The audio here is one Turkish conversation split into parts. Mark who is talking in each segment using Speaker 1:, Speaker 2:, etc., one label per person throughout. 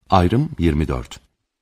Speaker 1: Ayrım 24.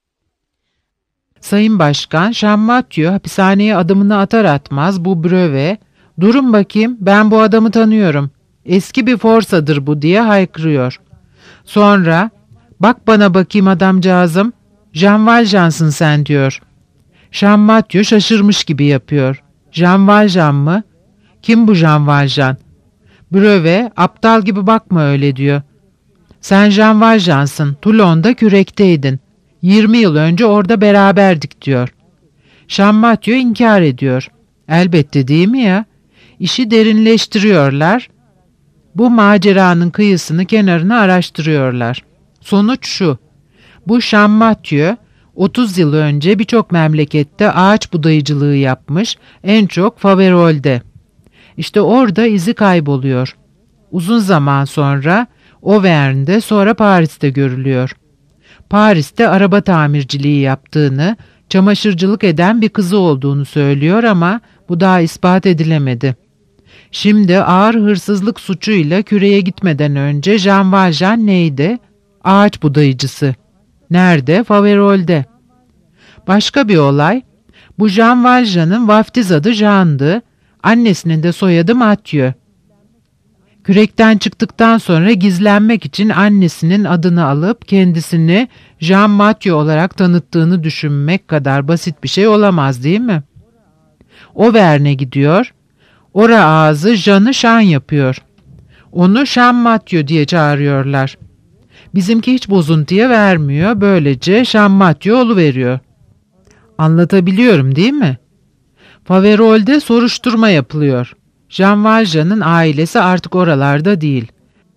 Speaker 2: Sayın Başkan, Şammatyo hapishaneye adımını atar atmaz bu bröve, "Durun bakayım, ben bu adamı tanıyorum. Eski bir forsadır bu," diye haykırıyor. Sonra, "Bak bana bakayım adamcağızım, Jean Valjean'sın sen," diyor. Şammatyo şaşırmış gibi yapıyor. "Jean Valjean mı? Kim bu Jean Valjean?" Bröve, "Aptal gibi bakma öyle," diyor. "Sen Jean Valjean'sın, Toulon'da kürekteydin. 20 yıl önce orada beraberdik," diyor. Şammatyo inkar ediyor. "Elbette değil mi ya? İşi derinleştiriyorlar. Bu maceranın kıyısını kenarını araştırıyorlar. Sonuç şu. Bu Şammatyo 30 yıl önce birçok memlekette ağaç budayıcılığı yapmış, en çok Faverol'de. İşte orada izi kayboluyor. Uzun zaman sonra Auvergne'de, sonra Paris'te görülüyor. Paris'te araba tamirciliği yaptığını, çamaşırcılık eden bir kızı olduğunu söylüyor ama bu daha ispat edilemedi. Şimdi ağır hırsızlık suçuyla küreye gitmeden önce Jean Valjean neydi? Ağaç budayıcısı. Nerede? Faverol'de. Başka bir olay. Bu Jean Valjean'ın vaftiz adı Jean'dı. Annesinin de soyadı Mathieu. Kürekten çıktıktan sonra gizlenmek için annesinin adını alıp kendisini Jean Mathieu olarak tanıttığını düşünmek kadar basit bir şey olamaz değil mi? Auvergne'e gidiyor. Ora ağzı Jean'ı Şan yapıyor. Onu Jean Mathieu diye çağırıyorlar. Bizimki hiç bozuntuya vermiyor. Böylece Jean Mathieu oluveriyor. Anlatabiliyorum değil mi? Faverol'de soruşturma yapılıyor. Jean Valjean'ın ailesi artık oralarda değil.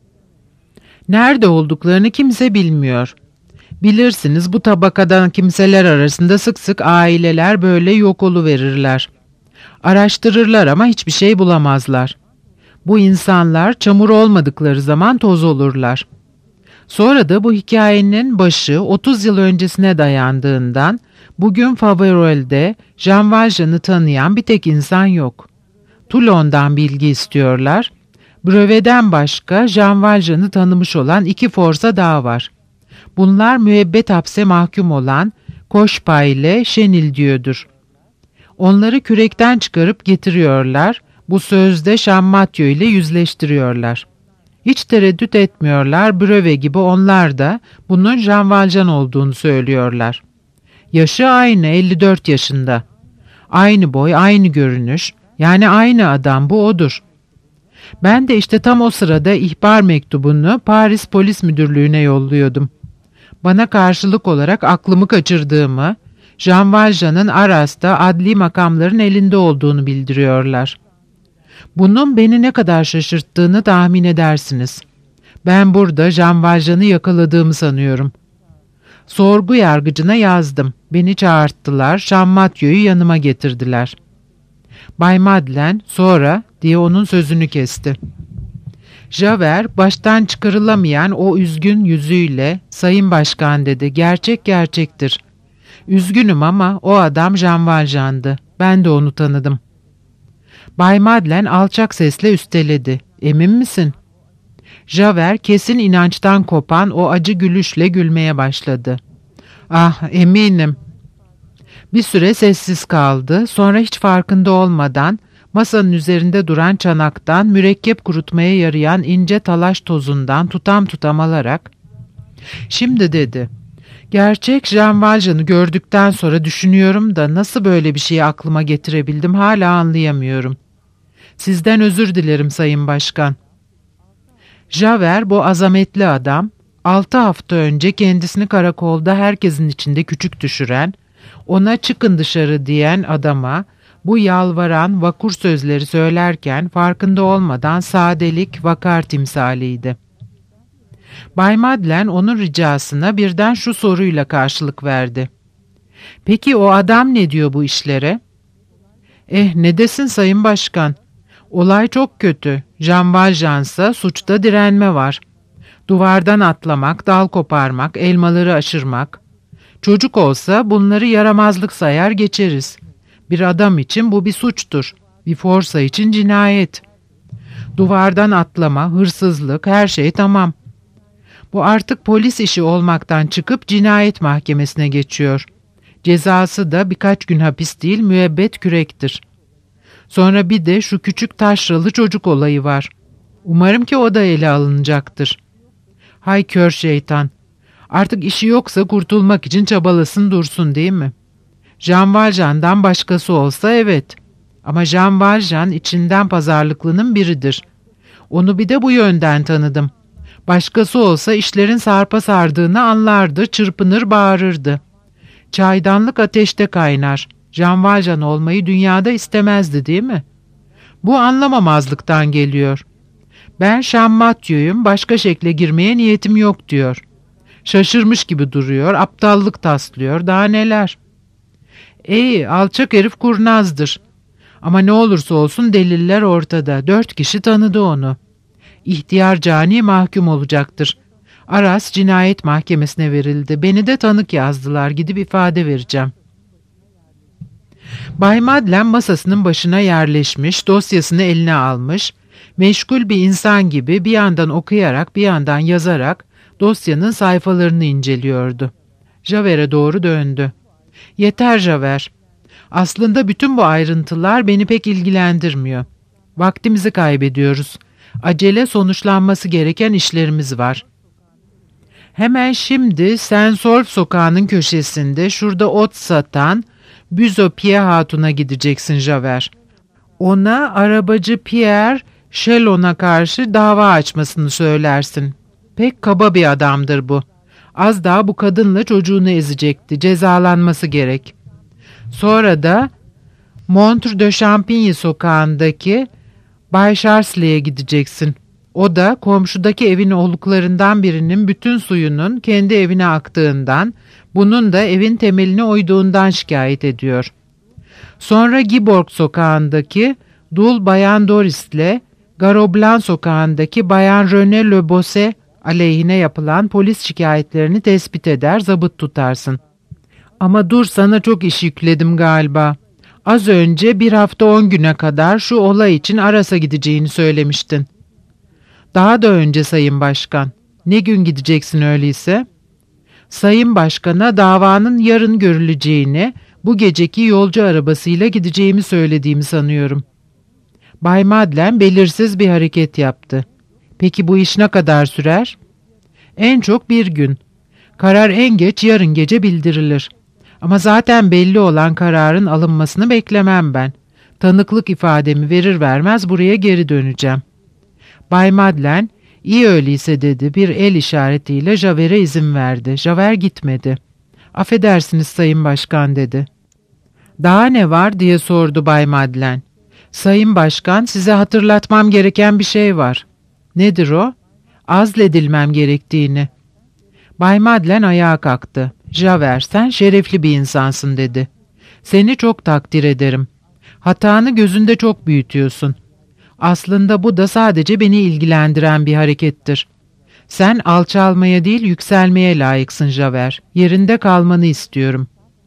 Speaker 2: Nerede olduklarını kimse bilmiyor. Bilirsiniz bu tabakadan kimseler arasında sık sık aileler böyle yok oluverirler. Araştırırlar ama hiçbir şey bulamazlar. Bu insanlar çamur olmadıkları zaman toz olurlar. Sonra da bu hikayenin başı 30 yıl öncesine dayandığından bugün Faverol'de Jean Valjean'ı tanıyan bir tek insan yok. Toulon'dan bilgi istiyorlar. Bröve'den başka Jean Valjean'ı tanımış olan 2 forsa daha var. Bunlar müebbet hapse mahkum olan Cochepa ile Chenildieu'dur. Onları kürekten çıkarıp getiriyorlar. Bu sözde Şammatyo ile yüzleştiriyorlar. Hiç tereddüt etmiyorlar. Bröve gibi onlar da bunun Jean Valjean olduğunu söylüyorlar. Yaşı aynı, 54 yaşında. Aynı boy, aynı görünüş. Yani aynı adam, bu odur. Ben de işte tam o sırada ihbar mektubunu Paris Polis Müdürlüğü'ne yolluyordum. Bana karşılık olarak aklımı kaçırdığımı, Jean Valjean'ın Aras'ta adli makamların elinde olduğunu bildiriyorlar. Bunun beni ne kadar şaşırttığını tahmin edersiniz. Ben burada Jean Valjean'ı yakaladığımı sanıyorum. Sorgu yargıcına yazdım. Beni çağırttılar, Şammatyo'yu yanıma getirdiler. Bay Madeleine sonra diye onun sözünü kesti. Javert baştan çıkarılamayan o üzgün yüzüyle "Sayın Başkan," dedi, "gerçek gerçektir. Üzgünüm ama o adam Jean Valjean'dı. Ben de onu tanıdım." Bay Madeleine alçak sesle üsteledi. "Emin misin?" Javert kesin inançtan kopan o acı gülüşle gülmeye başladı. "Ah, eminim." Bir süre sessiz kaldı. Sonra hiç farkında olmadan masanın üzerinde duran çanaktan mürekkep kurutmaya yarayan ince talaş tozundan tutam tutam alarak "Şimdi," dedi, "gerçek Jean Valjean'ı gördükten sonra düşünüyorum da nasıl böyle bir şeyi aklıma getirebildim hala anlayamıyorum. Sizden özür dilerim Sayın Başkan." Javert, bu azametli adam, 6 hafta önce kendisini karakolda herkesin içinde küçük düşüren, ona "çıkın dışarı" diyen adama bu yalvaran vakur sözleri söylerken farkında olmadan sadelik, vakar timsaliydi. Bay Madeleine onun ricasına birden şu soruyla karşılık verdi. "Peki o adam ne diyor bu işlere?" Ne desin Sayın Başkan? Olay çok kötü. Jean Valjean'sa suçta direnme var. Duvardan atlamak, dal koparmak, elmaları aşırmak. Çocuk olsa bunları yaramazlık sayar geçeriz. Bir adam için bu bir suçtur. Bir forsa için cinayet. Duvardan atlama, hırsızlık, her şey tamam. Bu artık polis işi olmaktan çıkıp cinayet mahkemesine geçiyor. Cezası da birkaç gün hapis değil, müebbet kürektir. Sonra bir de şu küçük taşralı çocuk olayı var. Umarım ki o da ele alınacaktır. Hay kör şeytan. Artık işi yoksa kurtulmak için çabalasın dursun, değil mi? Jean Valjean'dan başkası olsa evet. Ama Jean Valjean içinden pazarlıklının biridir. Onu bir de bu yönden tanıdım. Başkası olsa işlerin sarpa sardığını anlardı, çırpınır bağırırdı. Çaydanlık ateşte kaynar. Jean Valjean olmayı dünyada istemezdi, değil mi? Bu anlamamazlıktan geliyor. Ben Champmathieu'yum, başka şekle girmeye niyetim yok diyor. Şaşırmış gibi duruyor, aptallık taslıyor, daha neler. Alçak herif kurnazdır. Ama ne olursa olsun deliller ortada. 4 kişi tanıdı onu. İhtiyar cani mahkum olacaktır. Aras cinayet mahkemesine verildi. Beni de tanık yazdılar. Gidip ifade vereceğim. Bay Madeleine masasının başına yerleşmiş, dosyasını eline almış, meşgul bir insan gibi bir yandan okuyarak bir yandan yazarak dosyanın sayfalarını inceliyordu. Javert'e doğru döndü. Yeter Javert. Aslında bütün bu ayrıntılar beni pek ilgilendirmiyor. Vaktimizi kaybediyoruz. Acele sonuçlanması gereken işlerimiz var. Hemen şimdi Saint-Saulve sokağının köşesinde şurada ot satan Büzo-Pie Hatun'a gideceksin Javert. Ona arabacı Pierre Chelon'a karşı dava açmasını söylersin. Pek kaba bir adamdır bu. Az daha bu kadınla çocuğunu ezecekti. Cezalanması gerek. Sonra da Montre de Champigny sokağındaki Bay Charsley'e gideceksin. O da komşudaki evin oluklarından birinin bütün suyunun kendi evine aktığından, bunun da evin temeline oyduğundan şikayet ediyor. Sonra Giborg sokağındaki dul Bayan Doris'le Garoblan sokağındaki Bayan René Le Bosset aleyhine yapılan polis şikayetlerini tespit eder, zabıt tutarsın. Ama dur, sana çok iş yükledim galiba. Az önce 1 hafta 10 güne kadar şu olay için Aras'a gideceğini söylemiştin. Daha da önce Sayın Başkan. Ne gün gideceksin öyleyse? Sayın Başkan'a davanın yarın görüleceğini, bu geceki yolcu arabasıyla gideceğimi söylediğimi sanıyorum. Bay Madeleine belirsiz bir hareket yaptı. Peki bu iş ne kadar sürer? En çok 1 gün. Karar en geç yarın gece bildirilir. Ama zaten belli olan kararın alınmasını beklemem ben. Tanıklık ifademi verir vermez buraya geri döneceğim. Bay Madeleine, iyi öyleyse dedi, bir el işaretiyle Javert'e izin verdi. Javert gitmedi. Affedersiniz Sayın Başkan dedi. Daha ne var diye sordu Bay Madeleine. Sayın Başkan, size hatırlatmam gereken bir şey var. Nedir o? Azledilmem gerektiğini. Bay Madeleine ayağa kalktı. Javert, sen şerefli bir insansın dedi. Seni çok takdir ederim. Hatanı gözünde çok büyütüyorsun. Aslında bu da sadece beni ilgilendiren bir harekettir. Sen alçalmaya değil yükselmeye layıksın Javert. Yerinde kalmanı istiyorum.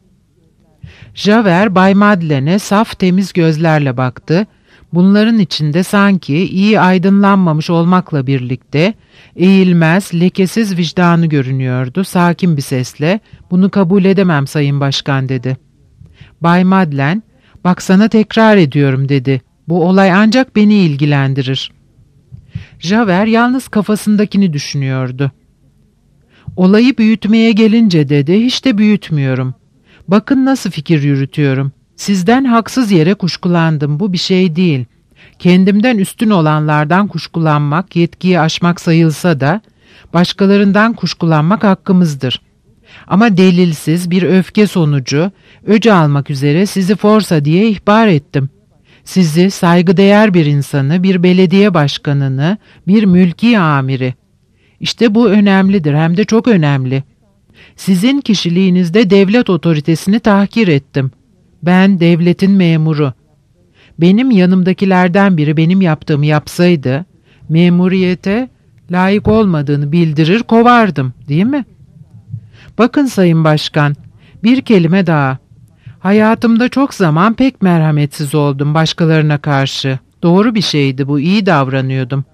Speaker 2: Javert, Bay Madeleine'e saf temiz gözlerle baktı. Bunların içinde sanki iyi aydınlanmamış olmakla birlikte eğilmez, lekesiz vicdanı görünüyordu. Sakin bir sesle, "Bunu kabul edemem Sayın Başkan" dedi. Bay Madeleine, "Bak sana tekrar ediyorum" dedi. "Bu olay ancak beni ilgilendirir." Javert yalnız kafasındakini düşünüyordu. "Olayı büyütmeye gelince" dedi, "hiç de büyütmüyorum. Bakın nasıl fikir yürütüyorum. Sizden haksız yere kuşkulandım, bu bir şey değil. Kendimden üstün olanlardan kuşkulanmak, yetkiyi aşmak sayılsa da, başkalarından kuşkulanmak hakkımızdır. Ama delilsiz bir öfke sonucu, öc almak üzere sizi forsa diye ihbar ettim. Sizi saygıdeğer bir insanı, bir belediye başkanını, bir mülki amiri. İşte bu önemlidir, hem de çok önemli. Sizin kişiliğinizde devlet otoritesini tahkir ettim. Ben devletin memuru. Benim yanımdakilerden biri benim yaptığımı yapsaydı, memuriyete layık olmadığını bildirir kovardım, değil mi? Bakın Sayın Başkan, bir kelime daha. Hayatımda çok zaman pek merhametsiz oldum başkalarına karşı. Doğru bir şeydi bu, iyi davranıyordum.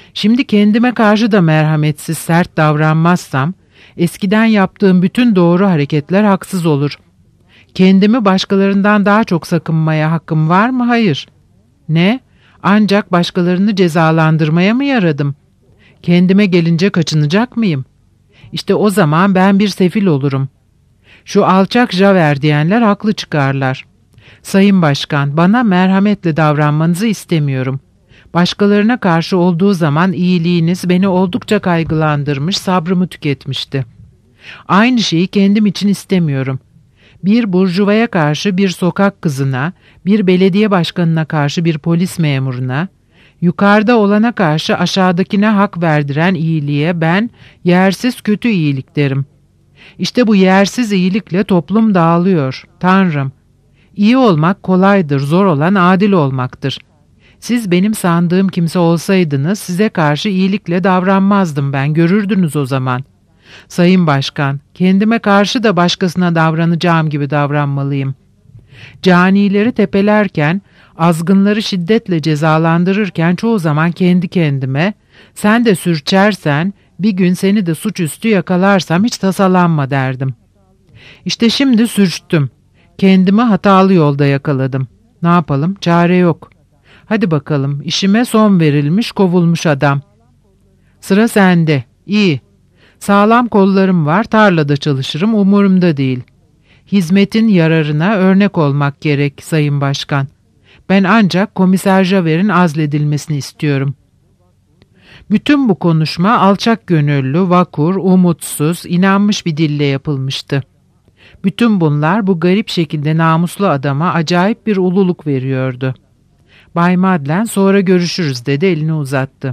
Speaker 2: Şimdi kendime karşı da merhametsiz, sert davranmazsam, eskiden yaptığım bütün doğru hareketler haksız olur. Kendimi başkalarından daha çok sakınmaya hakkım var mı? Hayır. Ne? Ancak başkalarını cezalandırmaya mı yaradım? Kendime gelince kaçınacak mıyım? İşte o zaman ben bir sefil olurum. Şu alçak Javert diyenler haklı çıkarlar. Sayın Başkan, bana merhametle davranmanızı istemiyorum. Başkalarına karşı olduğu zaman iyiliğiniz beni oldukça kaygılandırmış, sabrımı tüketmişti. Aynı şeyi kendim için istemiyorum. Bir burjuvaya karşı bir sokak kızına, bir belediye başkanına karşı bir polis memuruna, yukarıda olana karşı aşağıdakine hak verdiren iyiliğe ben yersiz kötü iyilik derim. İşte bu yersiz iyilikle toplum dağılıyor. Tanrım, iyi olmak kolaydır, zor olan adil olmaktır. Siz benim sandığım kimse olsaydınız size karşı iyilikle davranmazdım ben, görürdünüz o zaman. Sayın Başkan, kendime karşı da başkasına davranacağım gibi davranmalıyım. Canileri tepelerken, azgınları şiddetle cezalandırırken çoğu zaman kendi kendime, sen de sürçersen, bir gün seni de suçüstü yakalarsam hiç tasalanma derdim. İşte şimdi sürçtüm. Kendimi hatalı yolda yakaladım. Ne yapalım? Çare yok. Hadi bakalım, işime son verilmiş, kovulmuş adam. Sıra sende. İyi. Sağlam kollarım var, tarlada çalışırım, umurumda değil. Hizmetin yararına örnek olmak gerek Sayın Başkan. Ben ancak Komiser Javert'in azledilmesini istiyorum. Bütün bu konuşma alçak gönüllü, vakur, umutsuz, inanmış bir dille yapılmıştı. Bütün bunlar bu garip şekilde namuslu adama acayip bir ululuk veriyordu. Bay Madeleine sonra görüşürüz dedi, elini uzattı.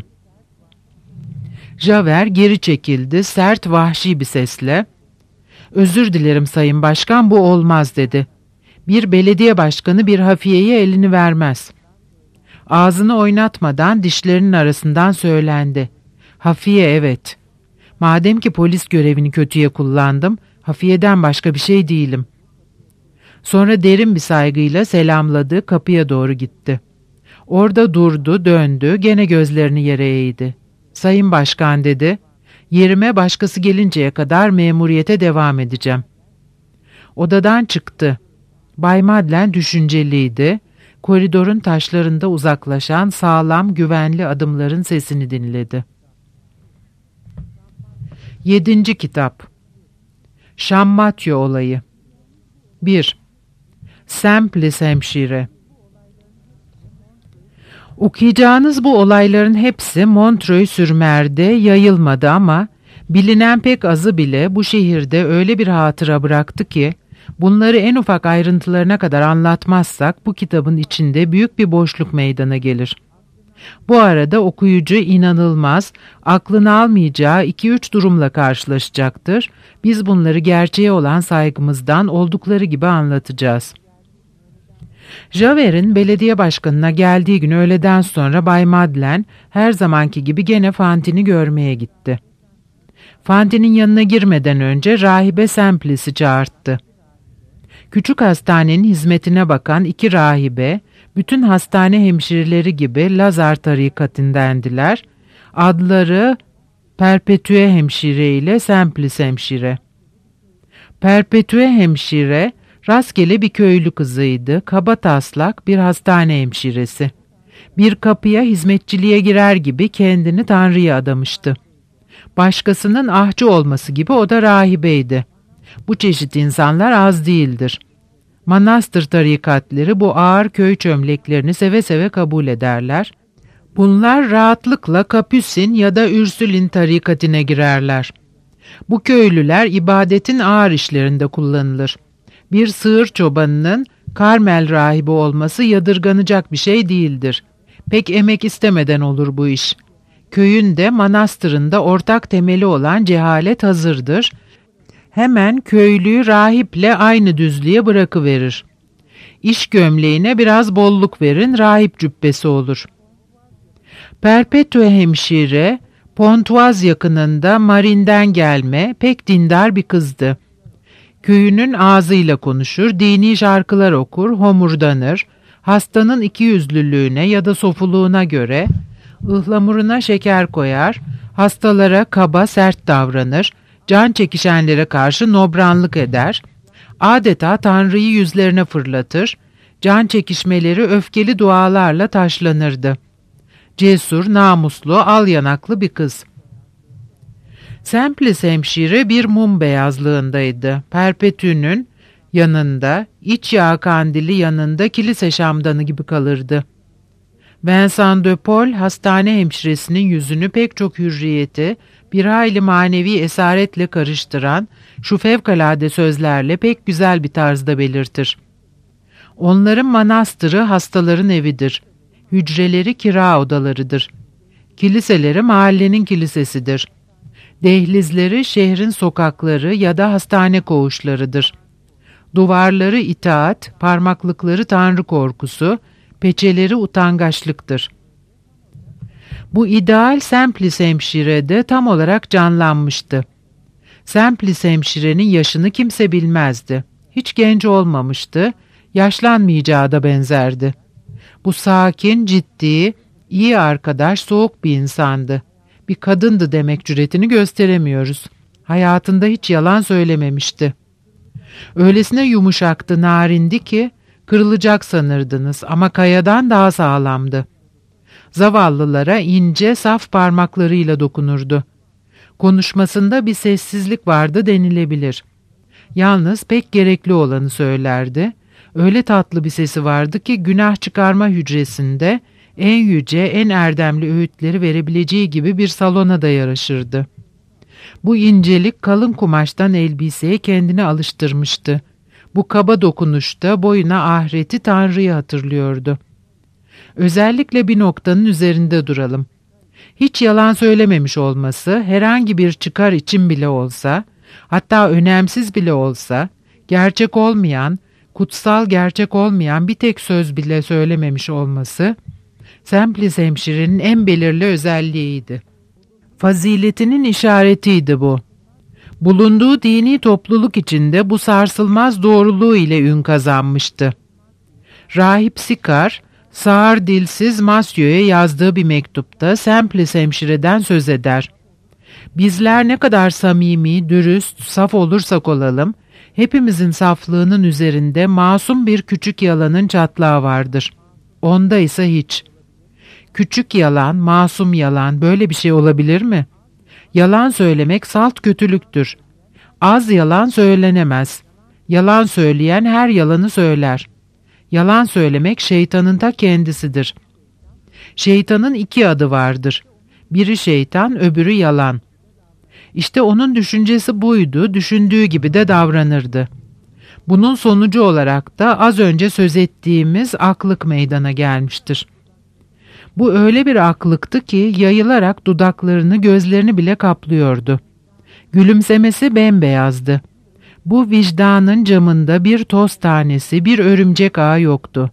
Speaker 2: Javert geri çekildi, sert, vahşi bir sesle. Özür dilerim Sayın Başkan, bu olmaz dedi. Bir belediye başkanı bir hafiyeye elini vermez. Ağzını oynatmadan dişlerinin arasından söylendi. Hafiye evet. Madem ki polis görevini kötüye kullandım, hafiyeden başka bir şey değilim. Sonra derin bir saygıyla selamladı, kapıya doğru gitti. Orada durdu, döndü, gene gözlerini yere eğdi. Sayın Başkan dedi, yerime başkası gelinceye kadar memuriyete devam edeceğim. Odadan çıktı. Bay Madeleine düşünceliydi. Koridorun taşlarında uzaklaşan sağlam, güvenli adımların sesini dinledi. 7. Kitap Şammatyo Olayı 1. Semplice Hemşire. Okuyacağınız bu olayların hepsi Montreuil-sur-Mer'de yayılmadı ama bilinen pek azı bile bu şehirde öyle bir hatıra bıraktı ki bunları en ufak ayrıntılarına kadar anlatmazsak bu kitabın içinde büyük bir boşluk meydana gelir. Bu arada okuyucu inanılmaz, aklını almayacağı 2-3 durumla karşılaşacaktır. Biz bunları gerçeğe olan saygımızdan oldukları gibi anlatacağız. Javert'in belediye başkanına geldiği gün öğleden sonra Bay Madeleine her zamanki gibi gene Fantine'i görmeye gitti. Fantine'in yanına girmeden önce rahibe Semplice'i çağırttı. Küçük hastanenin hizmetine bakan 2 rahibe, bütün hastane hemşireleri gibi Lazar tarikatındendiler. Adları Perpetue hemşire ile Semplice hemşire. Perpetue hemşire, rastgele bir köylü kızıydı, kabataslak bir hastane hemşiresi. Bir kapıya hizmetçiliğe girer gibi kendini Tanrı'ya adamıştı. Başkasının ahçı olması gibi o da rahibeydi. Bu çeşit insanlar az değildir. Manastır tarikatları bu ağır köy çömleklerini seve seve kabul ederler. Bunlar rahatlıkla Kapüsin ya da Ürsülin tarikatine girerler. Bu köylüler ibadetin ağır işlerinde kullanılır. Bir sığır çobanının Karmel rahibi olması yadırganacak bir şey değildir. Pek emek istemeden olur bu iş. Köyün de manastırın da ortak temeli olan cehalet hazırdır. Hemen köylüyü rahiple aynı düzlüğe bırakıverir. İş gömleğine biraz bolluk verin, rahip cübbesi olur. Perpetue hemşire, Pontoise yakınında Marine'den gelme, pek dindar bir kızdı. Köyünün ağzıyla konuşur, dini şarkılar okur, homurdanır, hastanın ikiyüzlülüğüne ya da sofuluğuna göre ıhlamuruna şeker koyar, hastalara kaba sert davranır, can çekişenlere karşı nobranlık eder, adeta Tanrı'yı yüzlerine fırlatır, can çekişmeleri öfkeli dualarla taşlanırdı. Cesur, namuslu, al yanaklı bir kız. Semplice hemşire bir mum beyazlığındaydı. Perpetü'nün yanında, iç yağ kandili yanında kilise şamdanı gibi kalırdı. Vincent de Paul, hastane hemşiresinin yüzünü pek çok hürriyeti, bir hayli manevi esaretle karıştıran şu fevkalade sözlerle pek güzel bir tarzda belirtir. Onların manastırı hastaların evidir. Hücreleri kira odalarıdır. Kiliseleri mahallenin kilisesidir. Dehlizleri şehrin sokakları ya da hastane koğuşlarıdır. Duvarları itaat, parmaklıkları tanrı korkusu, peçeleri utangaçlıktır. Bu ideal Semplice hemşirede tam olarak canlanmıştı. Semplice hemşirenin yaşını kimse bilmezdi. Hiç genç olmamıştı, yaşlanmayacağı da benzerdi. Bu sakin, ciddi, iyi arkadaş, soğuk bir insandı. Bir kadındı demek cüretini gösteremiyoruz. Hayatında hiç yalan söylememişti. Öylesine yumuşaktı, narindi ki kırılacak sanırdınız ama kayadan daha sağlamdı. Zavallılara ince, saf parmaklarıyla dokunurdu. Konuşmasında bir sessizlik vardı denilebilir. Yalnız pek gerekli olanı söylerdi. Öyle tatlı bir sesi vardı ki günah çıkarma hücresinde en yüce, en erdemli öğütleri verebileceği gibi bir salona da yaraşırdı. Bu incelik kalın kumaştan elbiseye kendini alıştırmıştı. Bu kaba dokunuşta boyuna ahireti Tanrı'yı hatırlıyordu. Özellikle bir noktanın üzerinde duralım. Hiç yalan söylememiş olması, herhangi bir çıkar için bile olsa, hatta önemsiz bile olsa, gerçek olmayan, kutsal gerçek olmayan bir tek söz bile söylememiş olması, Semplice hemşirenin en belirli özelliğiydi. Faziletinin işaretiydi bu. Bulunduğu dini topluluk içinde bu sarsılmaz doğruluğu ile ün kazanmıştı. Rahip Sikar, sağır dilsiz Masyö'ye yazdığı bir mektupta Semplice hemşireden söz eder. Bizler ne kadar samimi, dürüst, saf olursak olalım, hepimizin saflığının üzerinde masum bir küçük yalanın çatlağı vardır. Onda ise hiç. Küçük yalan, masum yalan, böyle bir şey olabilir mi? Yalan söylemek salt kötülüktür. Az yalan söylenemez. Yalan söyleyen her yalanı söyler. Yalan söylemek şeytanın ta kendisidir. Şeytanın iki adı vardır. Biri şeytan, öbürü yalan. İşte onun düşüncesi buydu, düşündüğü gibi de davranırdı. Bunun sonucu olarak da az önce söz ettiğimiz aklık meydana gelmiştir. Bu öyle bir aklıktı ki yayılarak dudaklarını, gözlerini bile kaplıyordu. Gülümsemesi bembeyazdı. Bu vicdanın camında bir toz tanesi, bir örümcek ağı yoktu.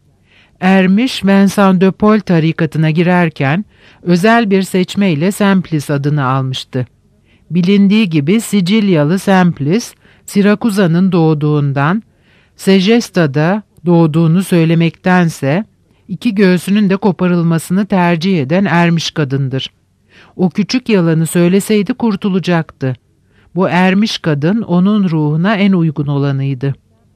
Speaker 2: Ermiş Vincent de Paul tarikatına girerken özel bir seçmeyle Semplice adını almıştı. Bilindiği gibi Sicilyalı Semplice, Sirakuza'nın doğduğundan, Segesta'da doğduğunu söylemektense, iki göğsünün de koparılmasını tercih eden ermiş kadındır. O küçük yalanı söyleseydi kurtulacaktı. Bu ermiş kadın onun ruhuna en uygun olanıydı.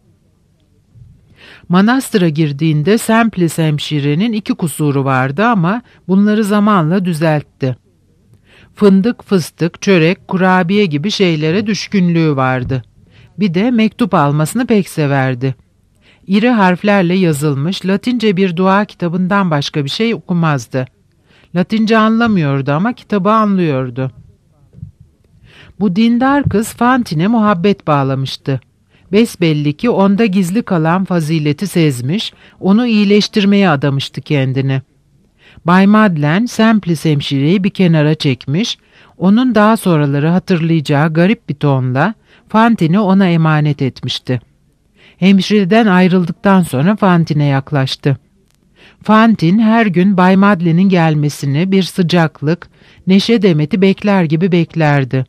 Speaker 2: Manastıra girdiğinde Semplice hemşirenin iki kusuru vardı ama bunları zamanla düzeltti. Fındık, fıstık, çörek, kurabiye gibi şeylere düşkünlüğü vardı. Bir de mektup almasını pek severdi. İri harflerle yazılmış Latince bir dua kitabından başka bir şey okumazdı. Latince anlamıyordu ama kitabı anlıyordu. Bu dindar kız Fantine'e muhabbet bağlamıştı. Besbelli ki onda gizli kalan fazileti sezmiş, onu iyileştirmeye adamıştı kendini. Bay Madeleine, Semplice hemşireyi bir kenara çekmiş, onun daha sonraları hatırlayacağı garip bir tonla Fantine'i ona emanet etmişti. Hemşireden ayrıldıktan sonra Fantine'e yaklaştı. Fantine her gün Bay Madeleine'in gelmesini bir sıcaklık, neşe demeti bekler gibi beklerdi.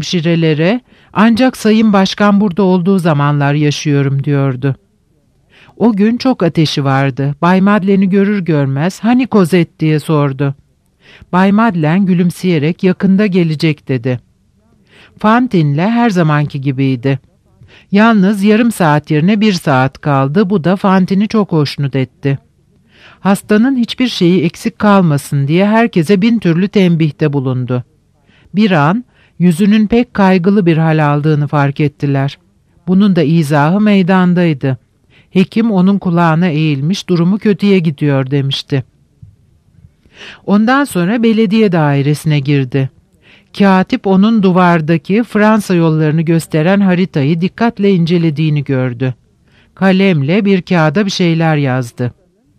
Speaker 2: Hemşirelere ancak Sayın Başkan burada olduğu zamanlar yaşıyorum diyordu. O gün çok ateşi vardı. Bay Madeleine'i görür görmez "Hani Cosette?" diye sordu. Bay Madeleine gülümseyerek "Yakında gelecek." dedi. Fantine'le her zamanki gibiydi. Yalnız yarım saat yerine 1 saat kaldı. Bu da Fantine'i çok hoşnut etti. Hastanın hiçbir şeyi eksik kalmasın diye herkese 1000 türlü tembihte bulundu. Bir an yüzünün pek kaygılı bir hal aldığını fark ettiler. Bunun da izahı meydandaydı. Hekim onun kulağına eğilmiş, durumu kötüye gidiyor demişti. Ondan sonra belediye dairesine girdi. Katip onun duvardaki Fransa yollarını gösteren haritayı dikkatle incelediğini gördü. Kalemle bir kağıda bir şeyler yazdı.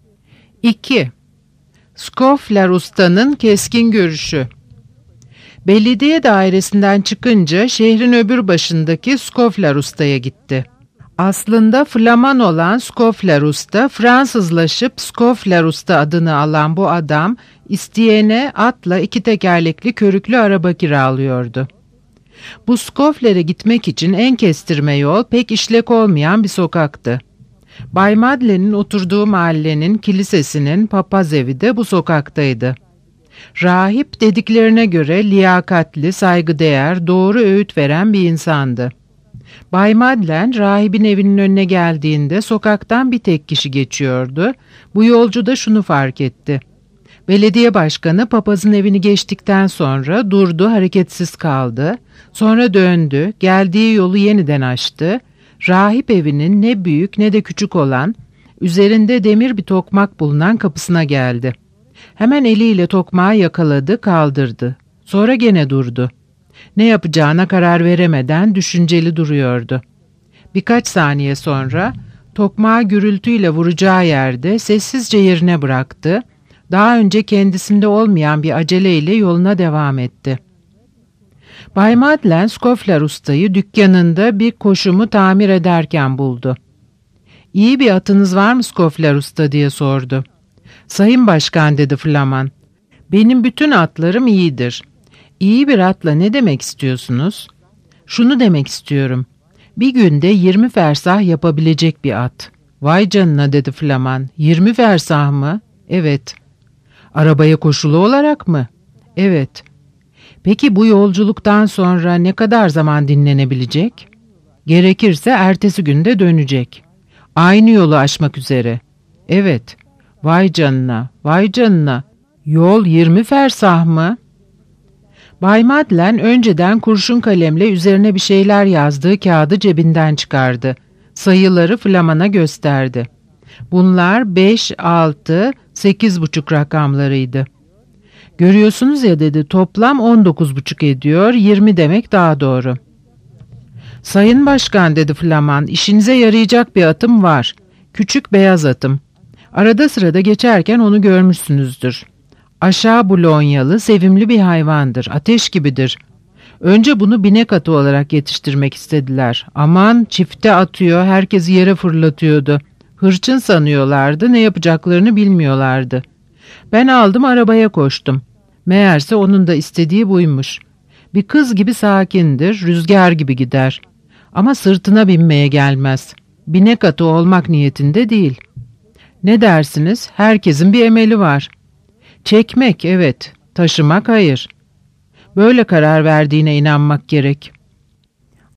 Speaker 2: 2. Scoffler Usta'nın keskin görüşü. Belediye dairesinden çıkınca şehrin öbür başındaki Scoffler Usta'ya gitti. Aslında Flaman olan Scoffler Usta, Fransızlaşıp Scoffler Usta adını alan bu adam, isteyene atla 2 tekerlekli körüklü araba kiralıyordu. Bu Scoffler'e gitmek için en kestirme yol pek işlek olmayan bir sokaktı. Bay Madeleine'in oturduğu mahallenin kilisesinin papaz evi de bu sokaktaydı. Rahip dediklerine göre liyakatli, saygıdeğer, doğru öğüt veren bir insandı. Bay Madeleine rahibin evinin önüne geldiğinde sokaktan bir tek kişi geçiyordu. Bu yolcu da şunu fark etti. Belediye başkanı papazın evini geçtikten sonra durdu, hareketsiz kaldı. Sonra döndü, geldiği yolu yeniden açtı. Rahip evinin ne büyük ne de küçük olan, üzerinde demir bir tokmak bulunan kapısına geldi. Hemen eliyle tokmağı yakaladı, kaldırdı. Sonra gene durdu. Ne yapacağına karar veremeden düşünceli duruyordu. Birkaç saniye sonra tokmağı gürültüyle vuracağı yerde sessizce yerine bıraktı. Daha önce kendisinde olmayan bir aceleyle yoluna devam etti. Bay Madeleine Scoffler Usta'yı dükkanında bir koşumu tamir ederken buldu. "İyi bir atınız var mı Scoffler Usta?" diye sordu. "Sayın Başkan," dedi Flaman. "Benim bütün atlarım iyidir." "İyi bir atla ne demek istiyorsunuz?" "Şunu demek istiyorum. Bir günde 20 fersah yapabilecek bir at." "Vay canına," dedi Flaman. 20 fersah mı?" "Evet." "Arabaya koşulu olarak mı?" "Evet." "Peki bu yolculuktan sonra ne kadar zaman dinlenebilecek?" "Gerekirse ertesi günde dönecek." "Aynı yolu aşmak üzere." "Evet." "Vay canına, vay canına. Yol 20 fersah mı?" Bay Madeleine önceden kurşun kalemle üzerine bir şeyler yazdığı kağıdı cebinden çıkardı. Sayıları Flaman'a gösterdi. Bunlar 5, 6, 8,5 rakamlarıydı. "Görüyorsunuz ya," dedi, "toplam 19,5 ediyor, 20 demek daha doğru." "Sayın Başkan," dedi Flaman, "işinize yarayacak bir atım var. Küçük beyaz atım. Arada sırada geçerken onu görmüşsünüzdür. Aşağı Bulonyalı, sevimli bir hayvandır, ateş gibidir. Önce bunu binek atı olarak yetiştirmek istediler. Aman, çifte atıyor, herkesi yere fırlatıyordu. Hırçın sanıyorlardı, ne yapacaklarını bilmiyorlardı. Ben aldım, arabaya koştum. Meğerse onun da istediği buymuş. Bir kız gibi sakindir, rüzgar gibi gider. Ama sırtına binmeye gelmez. Binek atı olmak niyetinde değil. Ne dersiniz? Herkesin bir emeli var. Çekmek evet, taşımak hayır. Böyle karar verdiğine inanmak gerek.